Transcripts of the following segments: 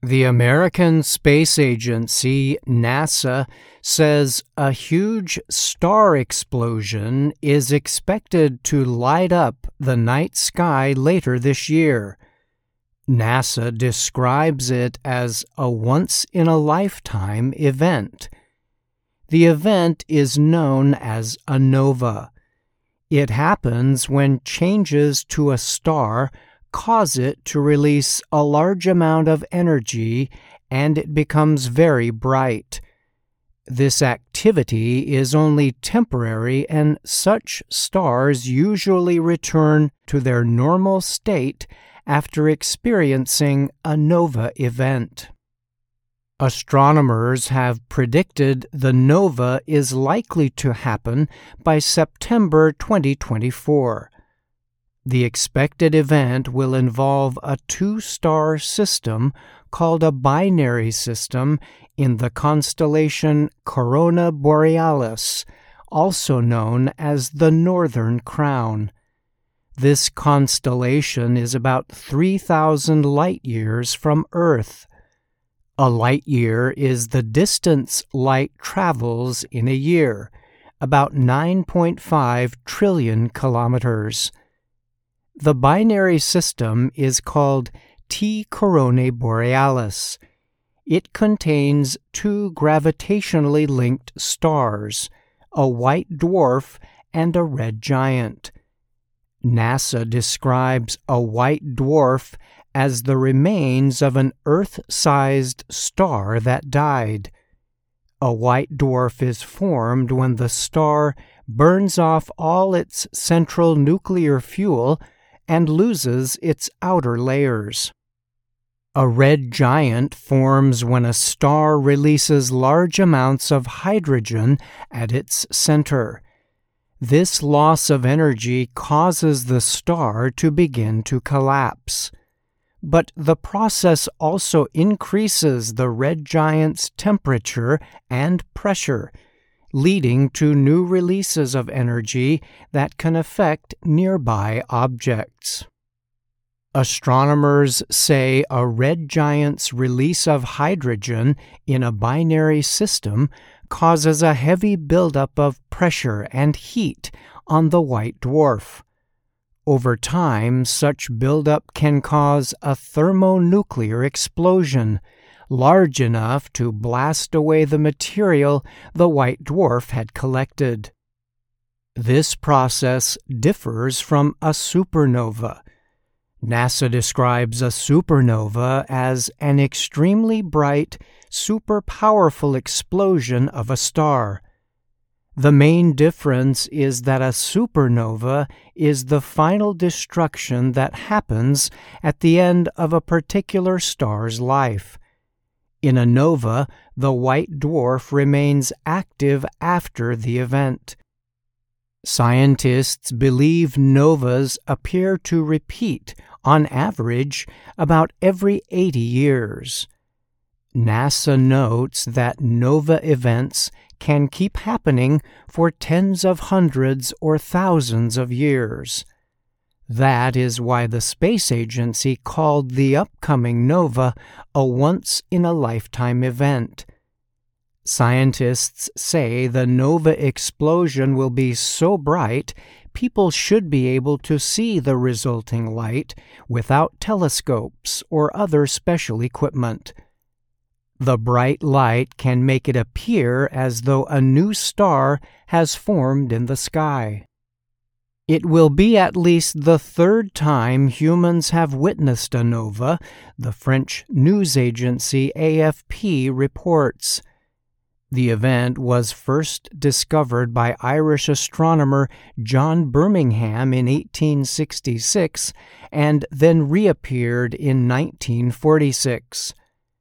The American Space Agency, NASA, says a huge star explosion is expected to light up the night sky later this year. NASA describes it as a once-in-a-lifetime event. The event is known as a nova. It happens when changes to a star cause it to release a large amount of energy and it becomes very bright. This activity is only temporary and such stars usually return to their normal state after experiencing a nova event. Astronomers have predicted the nova is likely to happen by September 2024. The expected event will involve a two-star system called a binary system in the constellation Corona Borealis, also known as the Northern Crown. This constellation is about 3,000 light-years from Earth. A light-year is the distance light travels in a year, about 9.5 trillion kilometers. The binary system is called T Coronae Borealis. It contains two gravitationally linked stars, a white dwarf and a red giant. NASA describes a white dwarf as the remains of an Earth-sized star that died. A white dwarf is formed when the star burns off all its central nuclear fuel and loses its outer layers. A red giant forms when a star releases large amounts of hydrogen at its center. This loss of energy causes the star to begin to collapse. But the process also increases the red giant's temperature and pressure, leading to new releases of energy that can affect nearby objects. Astronomers say a red giant's release of hydrogen in a binary system causes a heavy buildup of pressure and heat on the white dwarf. Over time, such buildup can cause a thermonuclear explosion, large enough to blast away the material the white dwarf had collected. This process differs from a supernova. NASA describes a supernova as an extremely bright, super-powerful explosion of a star. The main difference is that a supernova is the final destruction that happens at the end of a particular star's life. In a nova, the white dwarf remains active after the event. Scientists believe novas appear to repeat, on average, about every 80 years. NASA notes that nova events can keep happening for tens of hundreds or thousands of years. That is why the space agency called the upcoming nova a once-in-a-lifetime event. Scientists say the nova explosion will be so bright people should be able to see the resulting light without telescopes or other special equipment. The bright light can make it appear as though a new star has formed in the sky. It will be at least the third time humans have witnessed a nova, the French news agency AFP reports. The event was first discovered by Irish astronomer John Birmingham in 1866 and then reappeared in 1946.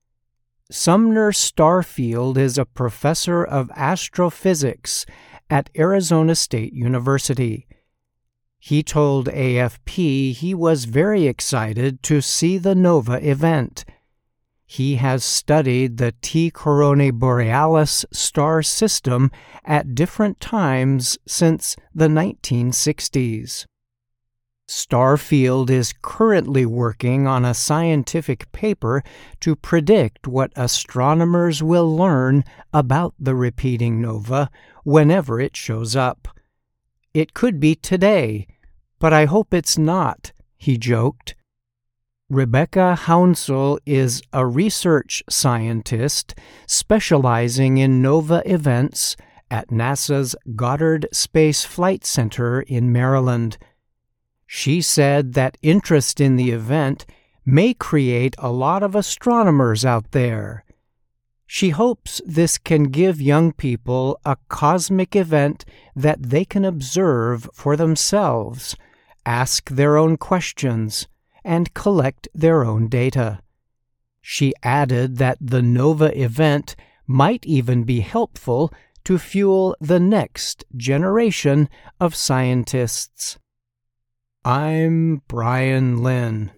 Sumner Starfield is a professor of astrophysics at Arizona State University. He told AFP he was very excited to see the nova event. He has studied the T Coronae Borealis star system at different times since the 1960s. Starfield is currently working on a scientific paper to predict what astronomers will learn about the repeating nova whenever it shows up. "It could be today, but I hope it's not," he joked. Rebecca Hounsell is a research scientist specializing in nova events at NASA's Goddard Space Flight Center in Maryland. She said that interest in the event may create a lot of astronomers out there. She hopes this can give young people a cosmic event that they can observe for themselves, ask their own questions, and collect their own data. She added that the nova event might even be helpful to fuel the next generation of scientists. I'm Brian Lynn.